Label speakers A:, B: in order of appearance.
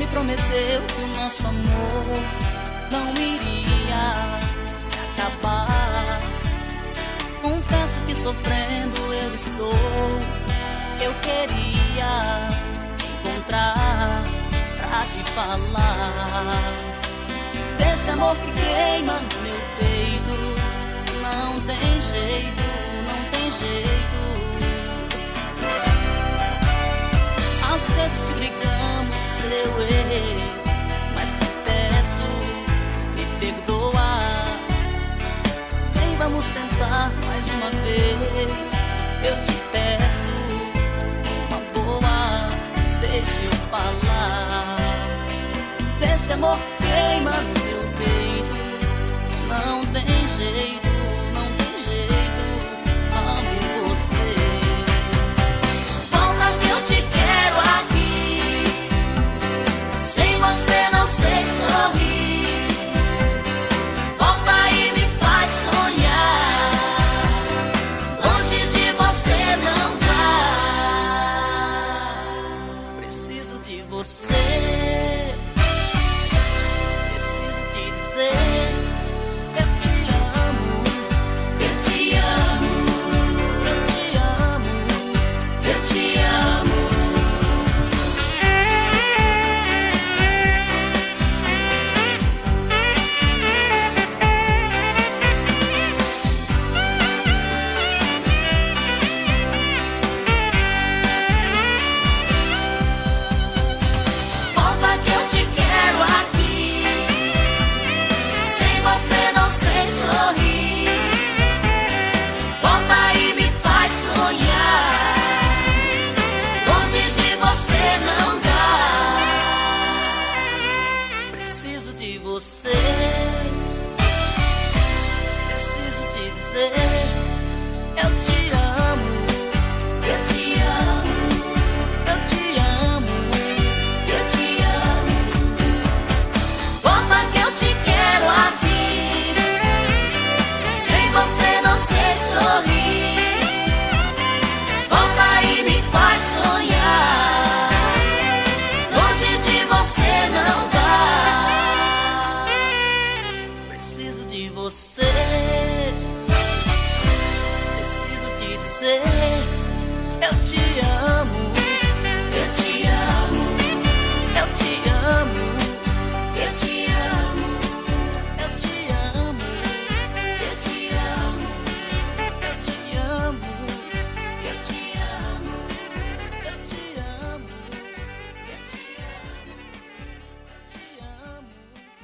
A: me prometeu que o nosso amor não iria se acabar. Confesso que sofrendo eu estou. Eu queria te encontrar pra te falar desse amor que queima no meu peito. Não tem jeito, não tem jeito. Às vezes que brigamos eu errei, mas te peço, me perdoa. Vem, vamos tentar mais uma vez. Eu te peço, uma boa, deixa eu falar desse amor que queima no meu peito. Não tem jeito, não tem jeito, amo você.
B: Volta que eu te quero aqui, sem você não sei sorrir. Volta e me faz sonhar, longe de você não dá.
A: Preciso de você.